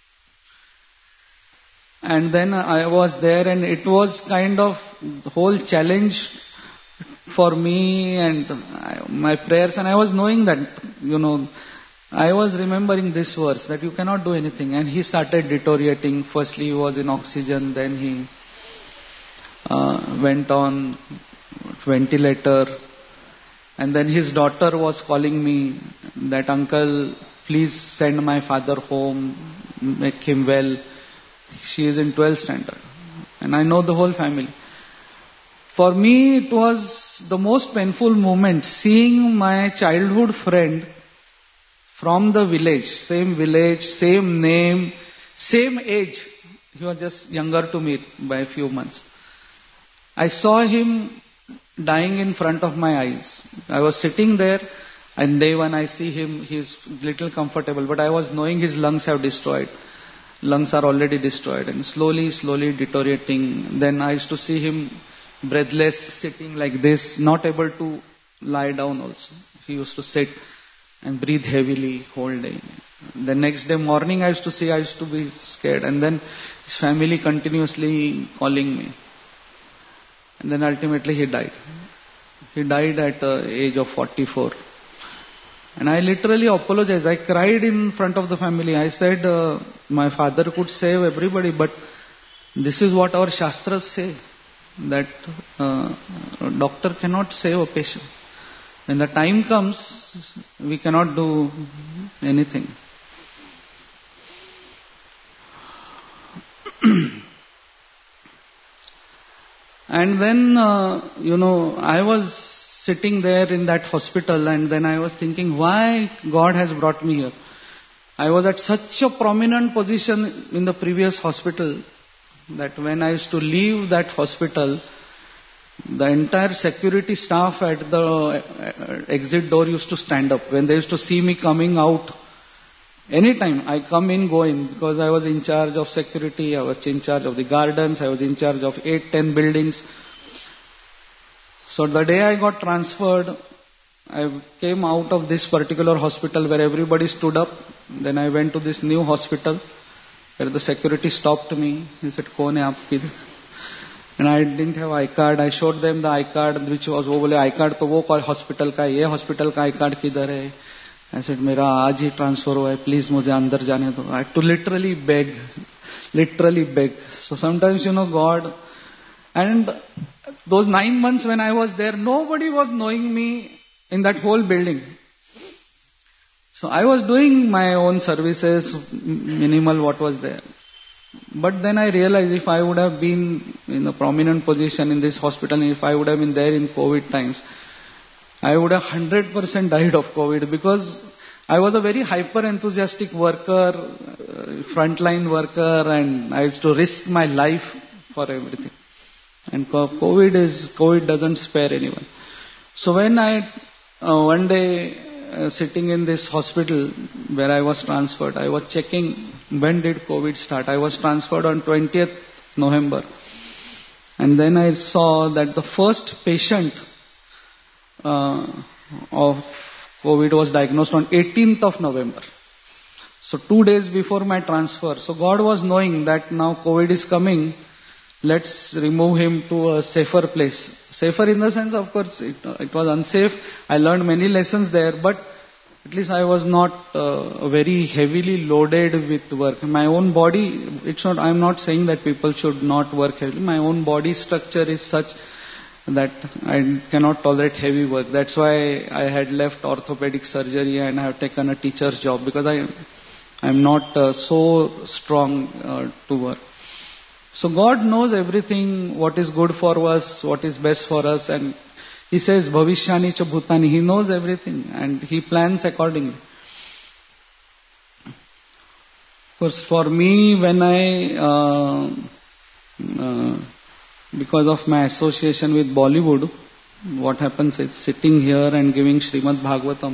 And then I was there, and it was kind of the whole challenge for me and my prayers. And I was knowing that, you know, I was remembering this verse that you cannot do anything. And he started deteriorating. Firstly he was in oxygen, then he uh, went on ventilator. And then his daughter was calling me that, uncle, please send my father home, make him well. She is in twelfth standard. And I know the whole family. For me, it was the most painful moment, seeing my childhood friend from the village, same village, same name, same age. He was just younger to me by a few months. I saw him dying in front of my eyes. I was sitting there, and day one I see him, he is little comfortable, but I was knowing his lungs have destroyed. Lungs are already destroyed and slowly, slowly deteriorating. Then I used to see him breathless, sitting like this, not able to lie down also. He used to sit and breathe heavily whole day. The next day morning I used to see, I used to be scared. And then his family continuously calling me. And then ultimately he died. He died at the age of forty-four. And I literally apologized. I cried in front of the family. I said, uh, my father could save everybody, but this is what our Shastras say, that uh, a doctor cannot save a patient. When the time comes, we cannot do anything. And then, uh, you know, I was sitting there in that hospital, and then I was thinking, why God has brought me here? I was at such a prominent position in the previous hospital that when I used to leave that hospital, the entire security staff at the exit door used to stand up. When they used to see me coming out, anytime I come in, go in, because I was in charge of security, I was in charge of the gardens, I was in charge of eight, ten buildings. So the day I got transferred, I came out of this particular hospital where everybody stood up. Then I went to this new hospital where the security stopped me. He said, "Kaun hai aap kidhar?" And I didn't have I card. I showed them the I card, which was, wo bole, I card to wo hospital ka hai, ye hospital ka I card kidhar hai? I said, mera aaj hi transfer hua hai, please mujhe andar jaane do. I had to literally beg, literally beg. So sometimes, you know, God, and those nine months when I was there, nobody was knowing me in that whole building. So I was doing my own services, minimal what was there. But then I realized if I would have been in a prominent position in this hospital, if I would have been there in COVID times, I would have one hundred percent died of COVID, because I was a very hyper enthusiastic worker, frontline worker, and I used to risk my life for everything. And COVID is, COVID doesn't spare anyone. So when I, uh, one day, uh, sitting in this hospital where I was transferred, I was checking when did COVID start. I was transferred on twentieth November. And then I saw that the first patient uh, of COVID was diagnosed on eighteenth of November. So two days before my transfer. So God was knowing that now COVID is coming. Let's remove him to a safer place. Safer in the sense, of course, it, it was unsafe. I learned many lessons there, but at least I was not uh, very heavily loaded with work. My own body, it's not, I'm not saying that people should not work heavily. My own body structure is such that I cannot tolerate heavy work. That's why I had left orthopedic surgery and I have taken a teacher's job, because I am not uh, so strong uh, to work. So God knows everything, what is good for us, what is best for us, and He says, Bhavishyani cha bhutani, He knows everything and He plans accordingly. course, for me, when I, uh, uh, because of my association with Bollywood, what happens is sitting here and giving Srimad Bhagavatam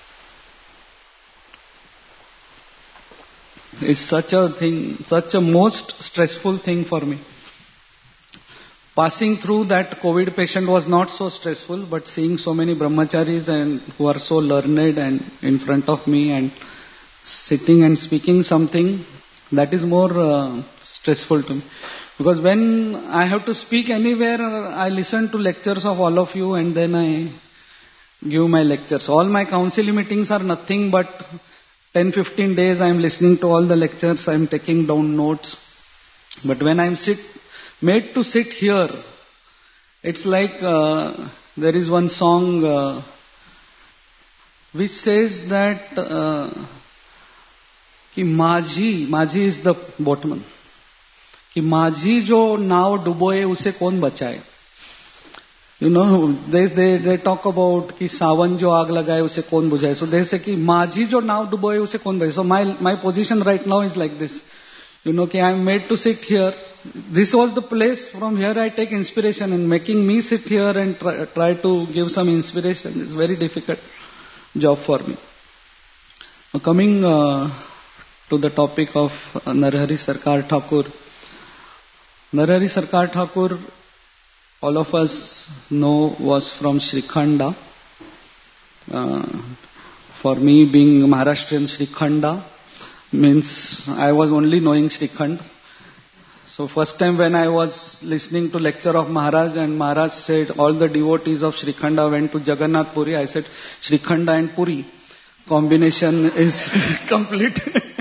is such a thing, such a most stressful thing for me. Passing through that COVID patient was not so stressful, but seeing so many brahmacharis and who are so learned and in front of me and sitting and speaking something, that is more uh, stressful to me. Because when I have to speak anywhere, I listen to lectures of all of you and then I give my lectures. All my council meetings are nothing but ten to fifteen days I am listening to all the lectures, I am taking down notes. But when I am sit, made to sit here, it's like uh, there is one song uh, which says that uh, कि माझी, माझी is the boatman, कि माझी जो नाव डुबोए उसे कौन बचाए. You know, they, they, they talk about कि सावन जो आग लगाए उसे कौन बुझाए. So they say कि माझी जो नाव डुबोए उसे कौन बचाए. So my, my position right now is like this. You know, कि I am made to sit here. This was the place, from here I take inspiration, and making me sit here and try, try to give some inspiration is very difficult job for me. Now coming uh, to the topic of uh, Narahari Sarkar Thakur. Narahari Sarkar Thakur, all of us know, was from Shrikhanda. Uh, for me, being Maharashtrian, Shrikhanda means I was only knowing Shrikhand. So first time when I was listening to lecture of Maharaj and Maharaj said all the devotees of Shrikhanda went to Jagannath Puri, I said Shrikhanda and Puri combination is complete.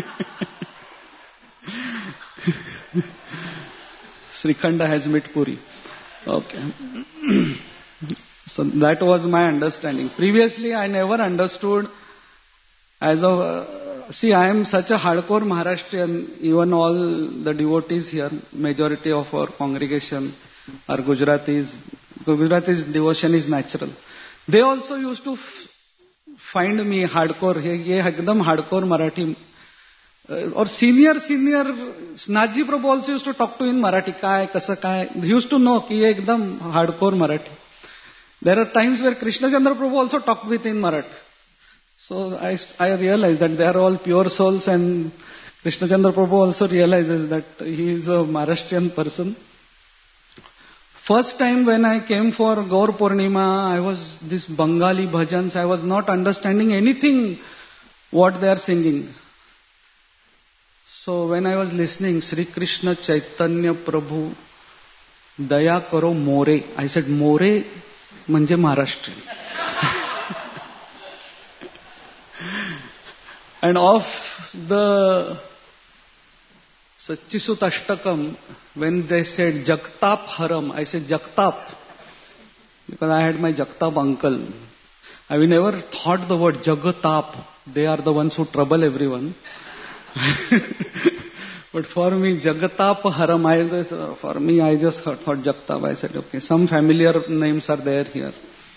Shrikhanda has met Puri. Okay. So that was my understanding. Previously I never understood as of, uh, see, I am such a hardcore Maharashtrian, even all the devotees here, majority of our congregation are Gujaratis. Gujaratis devotion is natural. They also used to f- find me hardcore, ye ekdam hardcore Marathi. Uh, or senior, senior, Naji Prabhu also used to talk to in Marathi, kai, kasa kai. He used to know ki ye ekdam hardcore Marathi. There are times where Krishna Chandra Prabhu also talked with in Marathi. So I, I realized that they are all pure souls, and Krishna Chandra Prabhu also realizes that he is a Maharashtrian person. First time when I came for Gaur Purnima, I was this Bengali bhajans, I was not understanding anything what they are singing. So when I was listening, Sri Krishna Chaitanya Prabhu, Daya Karo More, I said More manje Maharashtrian. And of the Satchisut Ashtakam, when they said Jagtap Haram, I said Jagtap, because I had my Jagtap uncle. I never thought the word Jagatap. They are the ones who trouble everyone. But for me, Jagatap Haram, I, for me, I just thought Jagtap. I said, okay, some familiar names are there here.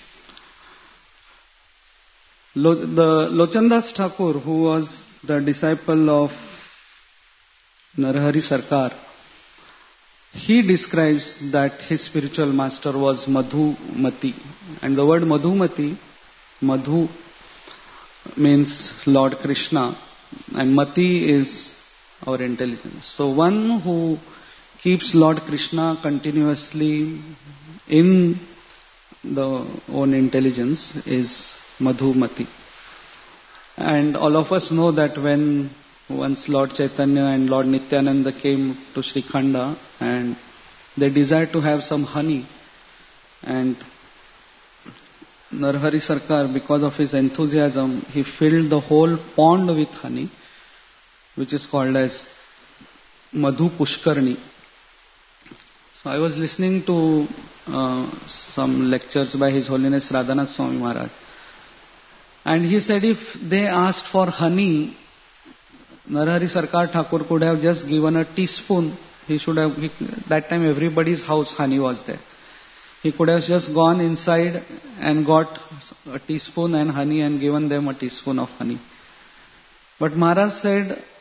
Lo, the Lochandas Thakur, who was the disciple of Narahari Sarkar, he describes that his spiritual master was Madhumati. And the word Madhumati, Madhu means Lord Krishna, and Mati is our intelligence. So one who keeps Lord Krishna continuously in the own intelligence is Madhumati. And all of us know that when once Lord Chaitanya and Lord Nityananda came to Shrikhanda and they desired to have some honey, and Narahari Sarkar, because of his enthusiasm, he filled the whole pond with honey, which is called as Madhu Pushkarni. So I was listening to uh, some lectures by His Holiness Radhanath Swami Maharaj. And he said if they asked for honey, Narahari Sarkar Thakur could have just given a teaspoon. He should have, he, that time everybody's house honey was there. He could have just gone inside and got a teaspoon and honey and given them a teaspoon of honey. But Maharaj said,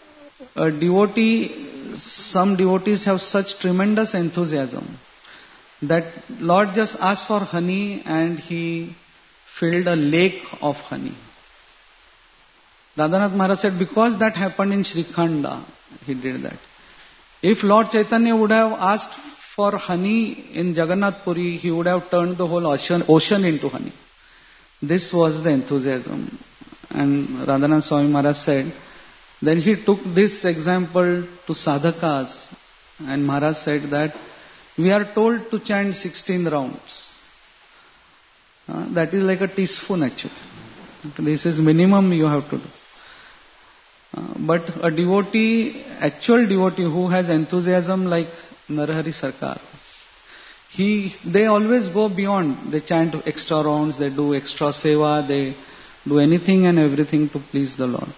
a devotee, some devotees have such tremendous enthusiasm that Lord just asked for honey and he filled a lake of honey. Radhanath Maharaj said, because that happened in Shrikhanda, he did that. If Lord Chaitanya would have asked for honey in Jagannath Puri, he would have turned the whole ocean, ocean into honey. This was the enthusiasm. And Radhanath Swami Maharaj said, then he took this example to sadhakas, and Maharaj said that we are told to chant sixteen rounds. Uh, that is like a teaspoon actually. This is minimum you have to do. Uh, but a devotee, actual devotee who has enthusiasm like Narahari Sarkar, he, they always go beyond. They chant extra rounds, they do extra seva, they do anything and everything to please the Lord.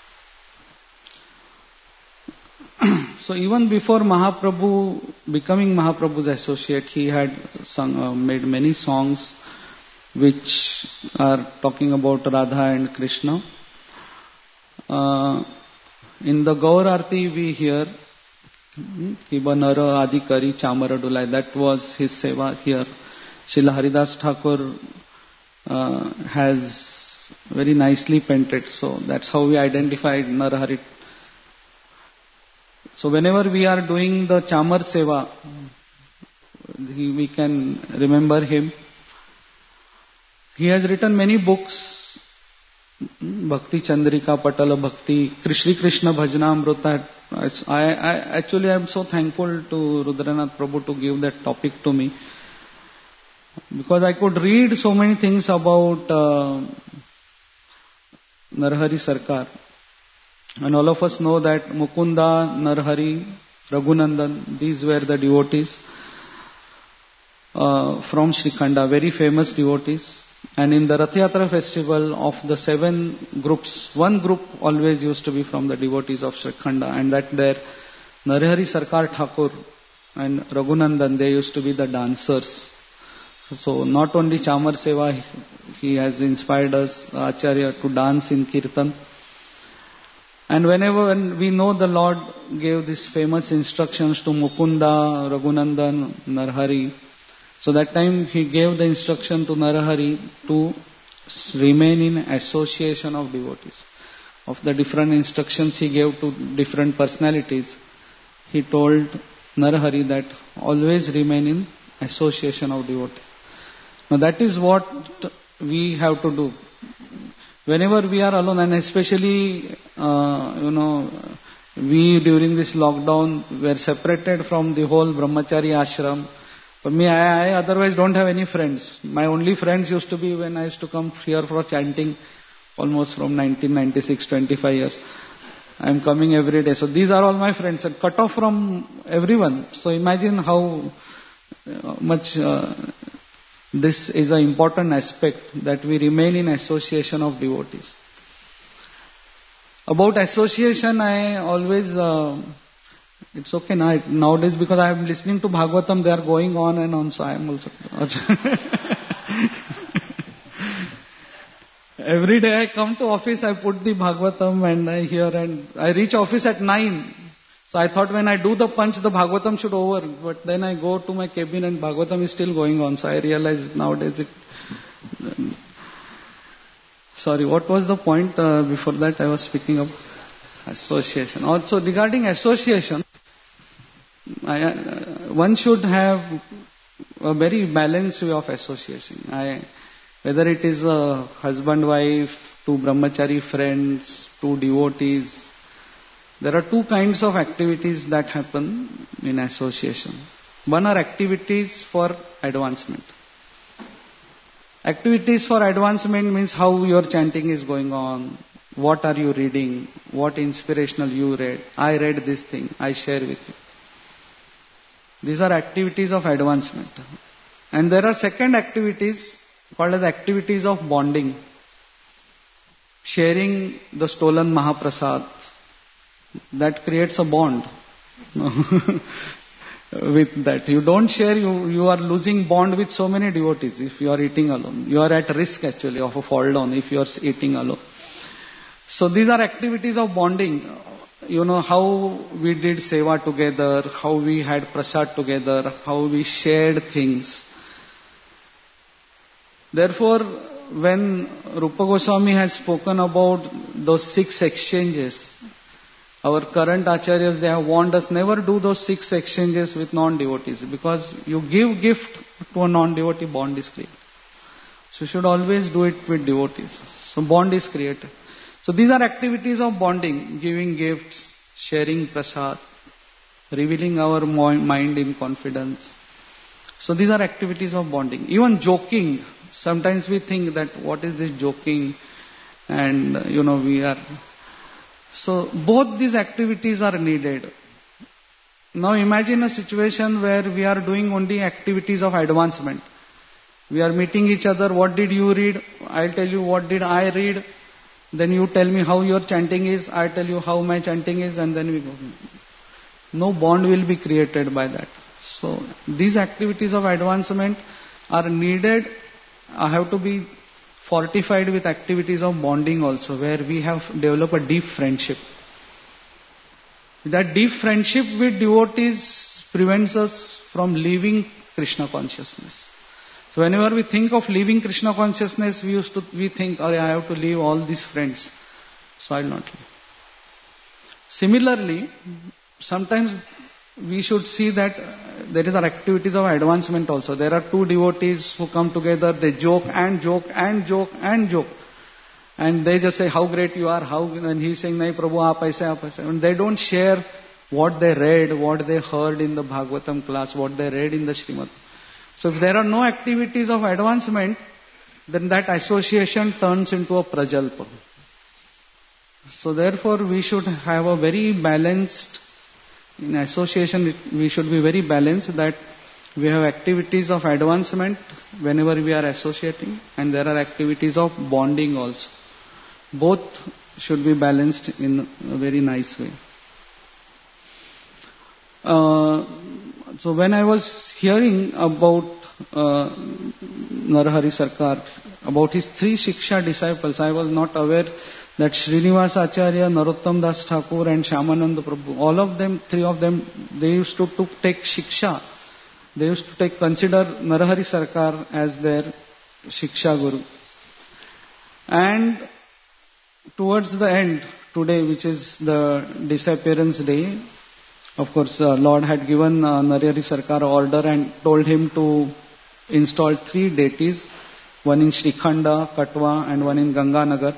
So even before Mahaprabhu, becoming Mahaprabhu's associate, he had sung, uh, made many songs which are talking about Radha and Krishna. Uh, in the Gaur Arti we hear Kiba Nara Adi Kari Chamara Dulai. That was his seva here. Srila Haridas Thakur uh, has very nicely painted. So that's how we identified Narahari. So whenever we are doing the Chamar Seva, we can remember him. He has written many books, Bhakti Chandrika, Patala Bhakti, Krishna Krishna Bhajanamrita. I, I actually am so thankful to Rudranath Prabhu to give that topic to me, because I could read so many things about uh, Narahari Sarkar. And all of us know that Mukunda, Narahari, Raghunandan, these were the devotees uh, from Shrikhanda, very famous devotees. And in the Rath Yatra festival, of the seven groups, one group always used to be from the devotees of Shrikhanda, and that there Narahari Sarkar Thakur and Raghunandan, they used to be the dancers. So not only Chamar Seva, he has inspired us, Acharya, to dance in Kirtan. And whenever when we know the Lord gave these famous instructions to Mukunda, Raghunandan, Narahari, so that time he gave the instruction to Narahari to remain in association of devotees. Of the different instructions he gave to different personalities, he told Narahari that always remain in association of devotees. Now that is what we have to do. Whenever we are alone, and especially, uh, you know, we during this lockdown were separated from the whole Brahmachari ashram. For me, I, I otherwise don't have any friends. My only friends used to be when I used to come here for chanting, almost from nineteen ninety-six, twenty-five years. I am coming every day. So these are all my friends, and cut off from everyone. So imagine how uh, much uh, this is an important aspect, that we remain in association of devotees. About association, I always, uh, it's okay now, nowadays, because I am listening to Bhagavatam, they are going on and on, so I am also. Every day I come to office, I put the Bhagavatam and I hear, and I reach office at nine. So I thought when I do the punch, the Bhagavatam should over. But then I go to my cabin and Bhagavatam is still going on. So I realize nowadays it... Um, sorry, what was the point uh, before that I was speaking of? Association. Also regarding association, I, uh, one should have a very balanced way of association. I, whether it is a husband-wife, two brahmachari friends, two devotees, there are two kinds of activities that happen in association. One are activities for advancement. Activities for advancement means how your chanting is going on, what are you reading, what inspirational you read. I read this thing, I share with you. These are activities of advancement. And there are second activities called as activities of bonding. Sharing the stolen Mahaprasad. That creates a bond with that. You don't share, you, you are losing bond with so many devotees if you are eating alone. You are at risk actually of a fall down if you are eating alone. So these are activities of bonding. you know, how we did seva together, how we had prasad together, how we shared things. Therefore, when Rupa Goswami has spoken about those six exchanges, our current acharyas, they have warned us never do those six exchanges with non-devotees, because you give gift to a non-devotee, bond is created. So you should always do it with devotees. So bond is created. So these are activities of bonding, giving gifts, sharing prasad, revealing our mind in confidence. So these are activities of bonding. Even joking, sometimes we think that what is this joking, and you know we are... So both these activities are needed. Now imagine a situation where we are doing only activities of advancement. We are meeting each other, what did you read? I'll tell you what did I read. Then you tell me how your chanting is, I tell you how my chanting is, and then we go. No bond will be created by that. So these activities of advancement are needed, I have to be fortified with activities of bonding also, where we have developed a deep friendship. That deep friendship with devotees prevents us from leaving Krishna consciousness. So whenever we think of leaving Krishna consciousness, we used to we think, oh, I have to leave all these friends, so I'll not leave. Similarly, sometimes we should see that there is activities of advancement also. There are two devotees who come together, they joke and joke and joke and joke. And they just say how great you are, how, and he's saying, Nahi Prabhu, aap aise, aap aise. And they don't share what they read, what they heard in the Bhagavatam class, what they read in the Srimad. So if there are no activities of advancement, then that association turns into a prajalpa. So therefore we should have a very balanced, in association we should be very balanced, that we have activities of advancement whenever we are associating, and there are activities of bonding also. Both should be balanced in a very nice way. Uh, so when I was hearing about uh, Narahari Sarkar, about his three Shiksha disciples, I was not aware that Srinivas Acharya, Narottam Das Thakur and Shyamananda Prabhu, all of them, three of them, they used to, to take Shiksha. They used to take, consider Narahari Sarkar as their Shiksha Guru. And towards the end, today, which is the disappearance day, of course, uh, Lord had given uh, Narahari Sarkar order and told him to install three deities, one in Shrikhanda, Katwa and one in Ganganagar.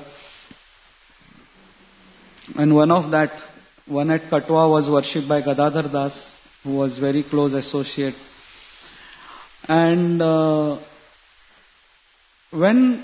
And one of that, one at Katwa was worshipped by Gadadhar Das, who was very close associate. And uh, when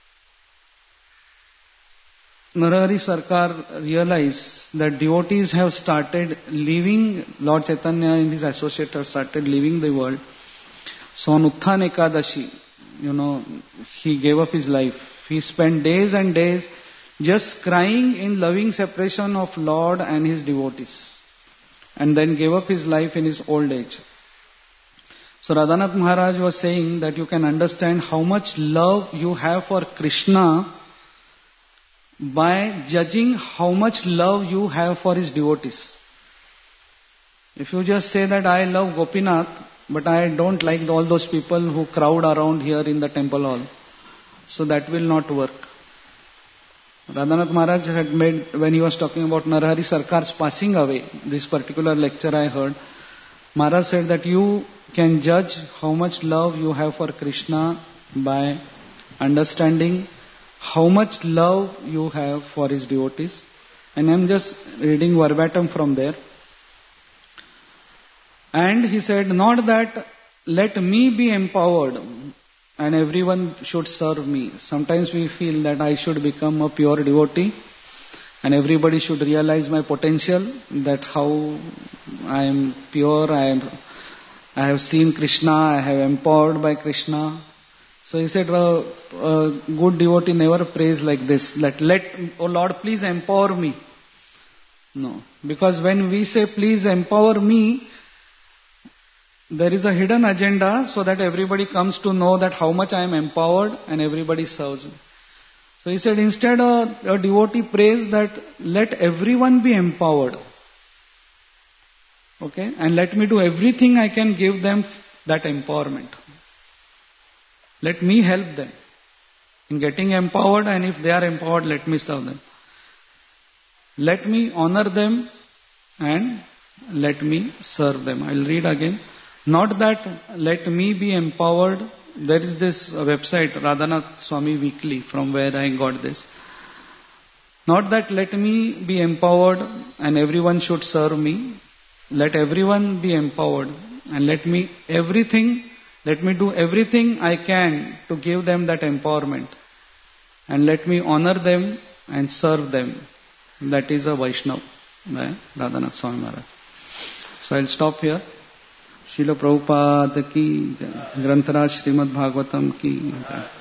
Narahari Sarkar realized that devotees have started leaving, Lord Chaitanya and his associates have started leaving the world. So on Utthan Ekadashi, you know, he gave up his life. He spent days and days just crying in loving separation of Lord and his devotees. And then gave up his life in his old age. So Radhanath Maharaj was saying that you can understand how much love you have for Krishna by judging how much love you have for his devotees. If you just say that I love Gopinath, but I don't like all those people who crowd around here in the temple hall, so that will not work. Radhanath Maharaj had made, when he was talking about Narahari Sarkar's passing away, this particular lecture I heard, Maharaj said that you can judge how much love you have for Krishna by understanding how much love you have for his devotees. And I am just reading verbatim from there. And he said, not that let me be empowered and everyone should serve me. Sometimes we feel that I should become a pure devotee and everybody should realize my potential, that how I am pure, I am, I have seen Krishna, I have empowered by Krishna. So he said, well, a good devotee never prays like this, that let, oh Lord, please empower me. No, because when we say please empower me, there is a hidden agenda so that everybody comes to know that how much I am empowered and everybody serves me. So he said, instead a, a devotee prays that let everyone be empowered. Okay? And let me do everything I can give them that empowerment. Let me help them in getting empowered, and if they are empowered, let me serve them. Let me honor them and let me serve them. I'll read again. Not that let me be empowered. There is this website, Radhanath Swami Weekly, from where I got this. Not that let me be empowered and everyone should serve me. Let everyone be empowered and let me everything, let me do everything I can to give them that empowerment. And let me honor them and serve them. That is a Vaishnava, Radhanath Swami Maharaj. So I'll stop here. Srila Prabhupada ki, Grantaraj Srimad Bhagavatam ki.